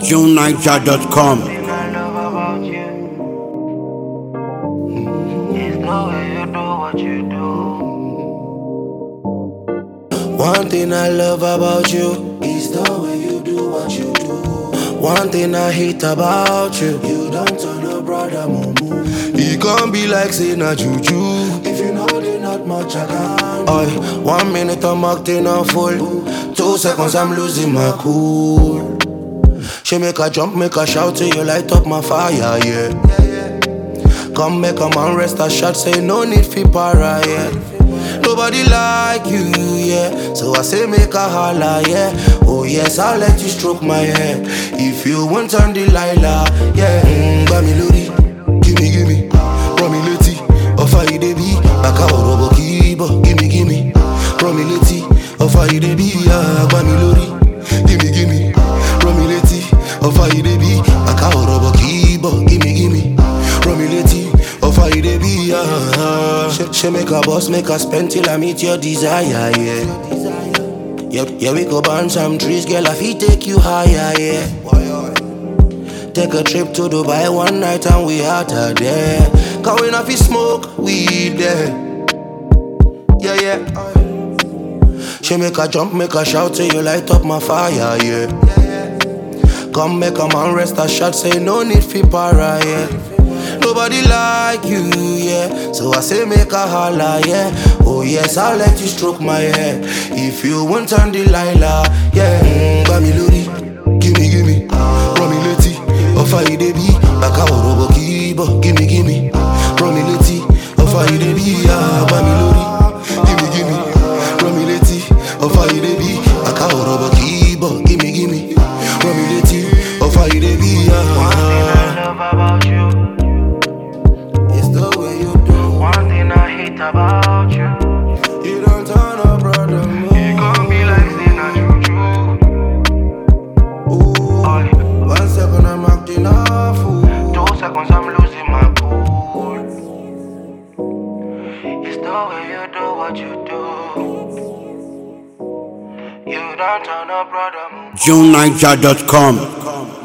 JuneNiger.com. One thing I love about you is the way you do what you do. One thing I love about you is the way you do what you do. One thing I hate about you, you don't turn a brother mumu. He can't be like say na juju. If you know they not much I can. Oi, 1 minute I'm acting a fool. 2 seconds I'm losing my cool. She make a jump, make a shout till you light up my fire, yeah. Come make a man rest a shot, say no need for para, yeah. Nobody like you, yeah. So I say make a holla, yeah. Oh yes, I'll let you stroke my hair if you want on Delilah, yeah. Bamilori, gimme, Romileti, offer you the beat, Baka Orobo Kibo, gimme, Romileti, offer you the beat, Bamilori, gimme, Romileti, offer you the beat, Baka Orobo Kibo, gimme, Romileti, offer you the beat, She make a boss, make a spend till I meet your desire, yeah. Yeah, we go burn some trees, girl, I feel take you higher, yeah. Take a trip to Dubai one night and we out of there. Cause we not fi smoke weed there. Yeah. She make a jump, make a shout till you light up my fire, yeah. Come make a man rest a shot, say no need fi para, yeah. Nobody like you, yeah. So I say make a holla, yeah. Oh yes, I'll let you stroke my hair if you want on Delilah, yeah. Bamilori, gimme, Romileti, offer you the beat, Baka Orobo Kibo, gimme, Romileti, offer you the beat, Bamilori, gimme, Romileti, offer you the beat, Baka Orobo Kibo, gimme, Romileti, offer you the beat. One thing I love about you It's the way you do. One thing I hate about you, You don't turn a brother you more. can't be like saying a juju. Ooh, 1 second I'm acting a fool. 2 seconds I'm losing my cool. It's the way you do what you do. You don't turn a brother. JuneNiger.com.